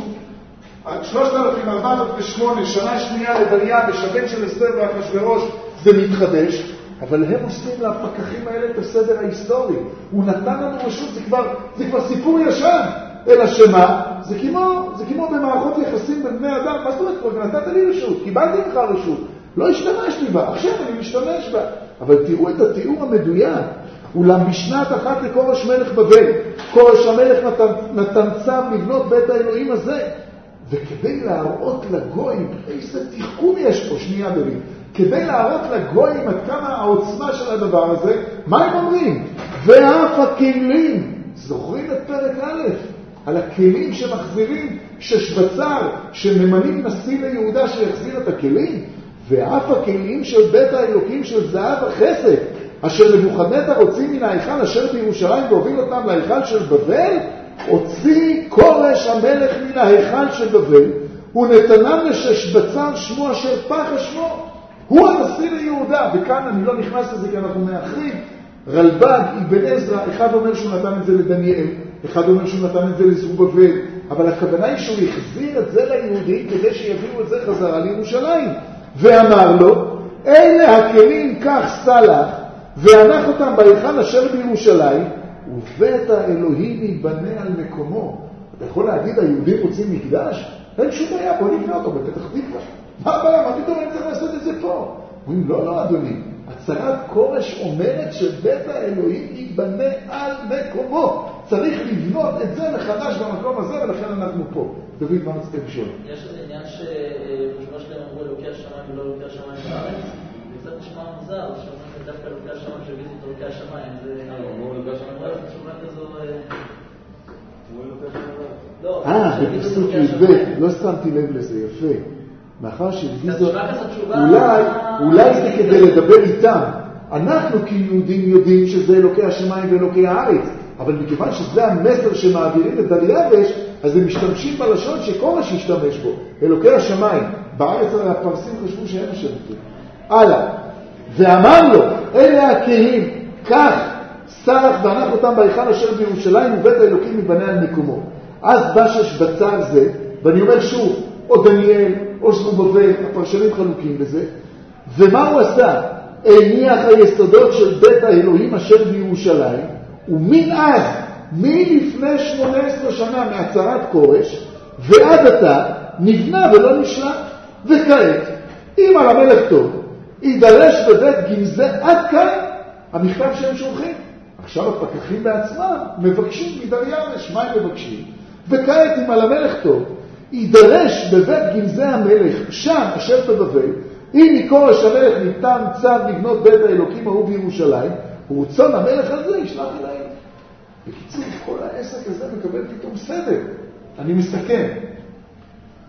3,408 שנה שנייה לדליה בשבן של אסתר ואחשוורוש, זה מתחדש. אבל הם עושים לפקחים האלה את הסדר ההיסטורי. הוא נתן לנו רשות, זה כבר סיפור ישן. אלא שמה? זה כמו במערכות יחסים בין בני אדם. מה זאת אומרת? כבר נתת לי רשות, קיבלתי לך רשות. לא השתמשתי בה, עכשיו אני משתמש בה. אבל תראו את התיאור המדויק. אולם בשנת אחת לכורש מלך בבל, כורש המלך נתן צו לבנות בית האלוהים הזה. וכדי להראות לגויים, איזה תחכום יש פה, שנייה דוד. כדי להראות לגויים עד כמה העוצמה של הדבר הזה, מה הם אומרים? ואף הכלים, זוכרים את פרק א', על הכלים שמחזירים ששבצר, שממנים נשיא ליהודה שיחזיר את הכלים, ואף הכלים של בית האלוקים של זהב החסד, אשר נבוכדנצר הוציא מן ההיכל אשר בירושלים והוביל אותם להיכל של בבל, הוציא כורש המלך מן ההיכל של בבל, ונתנם לששבצר שמו אשר פח שמו. הוא הנשיא ליהודה, וכאן אני לא נכנס לזה כי אנחנו מאחרים. רלב"ג, אבן עזרא, אחד אומר שהוא נתן את זה לדניאל, אחד אומר שהוא נתן את זה לזרובבל, אבל הכוונה היא שהוא החזיר את זה ליהודים כדי שיביאו את זה חזרה לירושלים. ואמר לו, אלה הכלים כך סלח, והנח אותם בהיכל אשר בירושלים, ובית האלוהים ייבנה על מקומו. אתה יכול להגיד, היהודים רוצים מקדש? אין שום בעיה, בוא נבנה אותו בפתח תקווה. מה הבעיה? מה פתאום אני צריך לעשות את זה פה? אומרים, לא, אדוני. הצהרת כורש אומרת שבית האלוהים ייבנה על מקומו. צריך לבנות את זה מחדש במקום הזה, ולכן אנחנו פה. דוד, מה מצטער לשאול? יש איזה עניין שבשביל שלהם אמרו אלוקי השמיים ולא אלוקי השמיים בארץ. זה קצת נשמע מוזר, שאומרים דווקא אלוקי השמיים שהביאו את אלוקי השמיים. זה אמרו אלוקי השמיים בארץ, זה תשובה כזו... בפסוק י"ב, לא שמתי לב לזה, יפה. מאחר שהרגיזו, אולי זה כדי לדבר איתם. אנחנו כיהודים יודעים שזה אלוקי השמיים ואלוקי הארץ, אבל מכיוון שזה המסר שמעבירים את דריווש, אז הם משתמשים בלשון שכורש ישתמש בו, אלוקי השמיים. בארץ הפרסים חשבו שהם השם. הלאה. ואמר לו, אלה הכלים, כך סלח והנח אותם בהיכל אשר בירושלים, ובית האלוקים ייבנה על מקומו. אז בא ששבצר זה, ואני אומר שוב, או דניאל, או זרובבל, הפרשנים חלוקים בזה, ומה הוא עשה? הניח היסודות של בית האלוהים אשר בירושלים, ומן אז, מלפני 18 שנה מהצהרת כורש, ועד עתה נבנה ולא נשלט. וכעת, אם על המלך טוב, יידרש בבית גנזי עד כאן, המכתב שהם שולחים. עכשיו הפקחים בעצמם מבקשים מדריווש, מה הם מבקשים? וכעת אם על המלך טוב, יידרש בבית גנזי המלך שם אשר בבבל, אם מכורש המלך ניתן צו לבנות בית האלוקים ההוא בירושלים, ורצון המלך הזה ישלח אליהם. בקיצור, כל העסק הזה מקבל פתאום סדר. אני מסכם.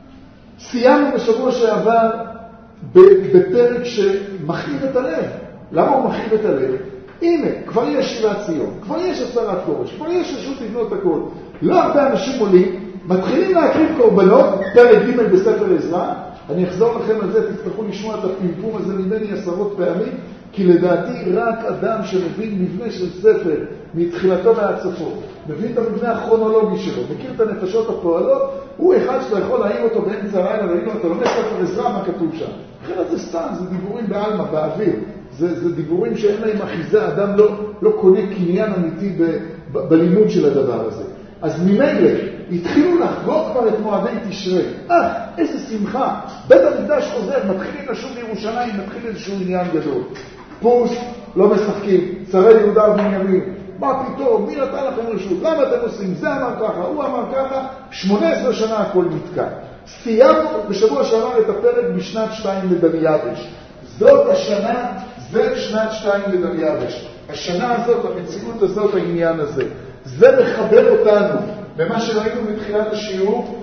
סיימנו בשבוע שעבר בפרק שמכאיב את הלב. למה הוא מכאיב את הלב? הנה, כבר יש שיבת ציון, כבר יש הצהרת קורש, כבר יש רשות לבנות הכל. לא הרבה אנשים עולים, מתחילים להקריב קורבנות, פרק ג' בספר עזרא. אני אחזור לכם על זה, תצטרכו לשמוע את הפמפום הזה ממני עשרות פעמים, כי לדעתי רק אדם שמבין מבנה של ספר מתחילתו ועד סופו, מבין את המבנה הכרונולוגי שלו, מכיר את הנפשות הפועלות, הוא אחד שאתה יכול להעיר אותו באמצע הלילה, ולהגיד לו, אתה לומד ספר עזרא, מה כתוב שם? אחרת זה סתם, זה דיבורים בעלמא, באוויר. זה דיבורים שאין להם אחיזה, אדם לא קונה קניין אמיתי בלימוד של הדבר הזה. אז ממילא התחילו לחגוג כבר את מועדי תשרי. איזה שמחה. בית המקדש חוזר, מתחילים לשוב לירושלים, מתחיל איזשהו עניין גדול. פוס, לא משחקים, שרי יהודה ובנימין. מה פתאום? מי נתן לכם רשות? למה אתם עושים? זה אמר ככה, הוא אמר ככה, 18 שנה הכל נתקע. סיימנו בשבוע שעבר את הפרק בשנת 2 לדריווש. זאת השנה, זה שנת 2 לדריווש. השנה הזאת, המציאות הזאת, העניין הזה. זה מחבר אותנו במה שראינו בתחילת השיעור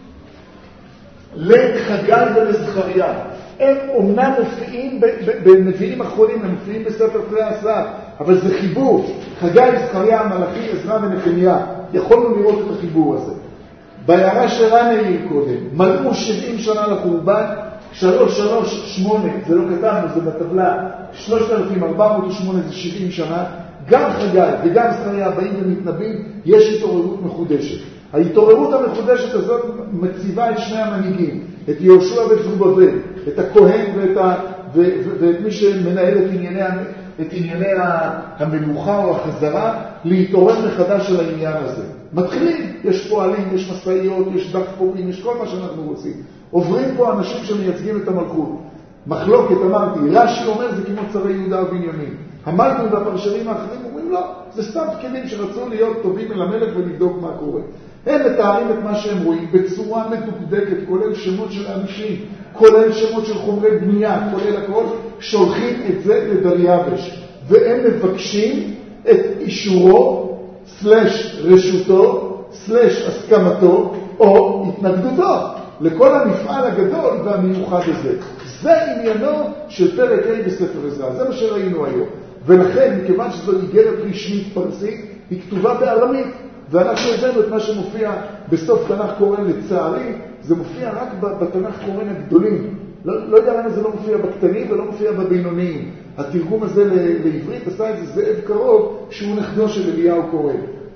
לחגי ולזכריה. הם אומנם מופיעים בנביאים אחרונים, הם מופיעים בספר פרי עשר, אבל זה חיבור. חגי, זכריה, המלאכי, עזרא ונחמיה. יכולנו לראות את החיבור הזה. בהערה שרן העיר קודם, מלאו 70 שנה לחורבן, 338, זה לא כתבנו, זה בטבלה, 3,408 זה 70 שנה, גם חגי וגם זכריה באים ומתנבאים, יש התעוררות מחודשת. ההתעוררות המחודשת הזאת מציבה את שני המנהיגים, את יהושע ואת זרובבל, את הכהן ואת מי שמנהל את ענייני המלוכה או החזרה, להתעורר מחדש של העניין הזה. מתחילים, יש פועלים, יש מסעיות, יש דחפורים, יש כל מה שאנחנו רוצים. עוברים פה אנשים שמייצגים את המלכות. מחלוקת, אמרתי, רש"י אומר זה כמו שרי יהודה ובנימין. המלכים והפרשנים האחרים אומרים לא, זה סתם פקידים שרצו להיות טובים אל המלך ולבדוק מה קורה. הם מתארים את מה שהם רואים בצורה מדוקדקת, כולל שמות של אנשים, כולל שמות של חומרי בנייה, כולל הכל, שולחים את זה לדריווש. והם מבקשים את אישורו, רשותו, הסכמתו, או התנגדותו, לכל המפעל הגדול והמיוחד הזה. זה עניינו של פרק ה' בספר עזרא, זה מה שראינו היום. ולכן, מכיוון שזו איגרת רשמית פרסית, היא כתובה בארמית, ואנחנו הבאנו את מה שמופיע בסוף תנ"ך קורן לצערי, זה מופיע רק בתנ"ך קורן הגדולים. לא יודע למה זה לא מופיע בקטנים ולא מופיע בבינוניים. התרגום הזה לעברית עשה את זה זאב קרוב, שהוא נכדו של אליהו קורן.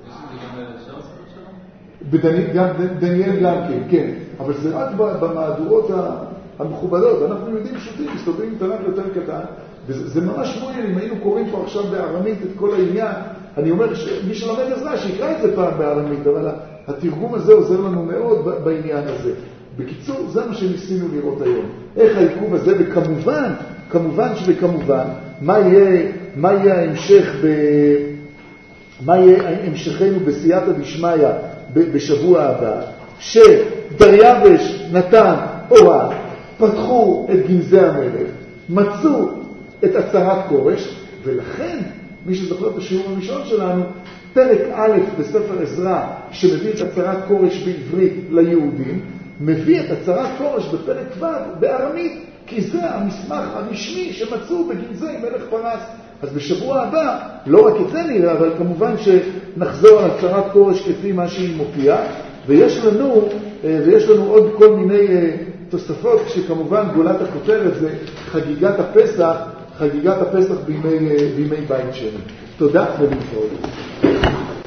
גם דניאל גם כן, אבל זה רק במהדורות המכובדות. אנחנו יודעים פשוטים, מסתובבים עם תנ"ך יותר קטן, וזה ממש מועיל. אם היינו קוראים פה עכשיו בארמית את כל העניין, אני אומר שמי שלומד עזרא שיקרא את זה פעם בארמית, אבל התרגום הזה עוזר לנו מאוד בעניין הזה. בקיצור, זה מה שניסינו לראות היום. איך העיכוב הזה, וכמובן, מה יהיה המשכנו בסייעתא דשמיא בשבוע הבא, שדריווש נתן הוראה, פתחו את גנזי המלך, מצאו את הצהרת כורש, ולכן, מי שזוכר את השיעור הראשון שלנו, פרק א' בספר עזרא, שמביא את הצהרת כורש בעברית ליהודים, מביא את הצהרת כורש בפרק ו' בארמית, כי זה המסמך הרשמי שמצאו בגנזי מלך פרס. אז בשבוע הבא, לא רק את זה נראה, אבל כמובן שנחזור על הצהרת כורש כפי מה שהיא מופיעה, ויש לנו עוד כל מיני תוספות, שכמובן גולת הכותרת זה חגיגת הפסח בימי בית שני. תודה ולהתראות.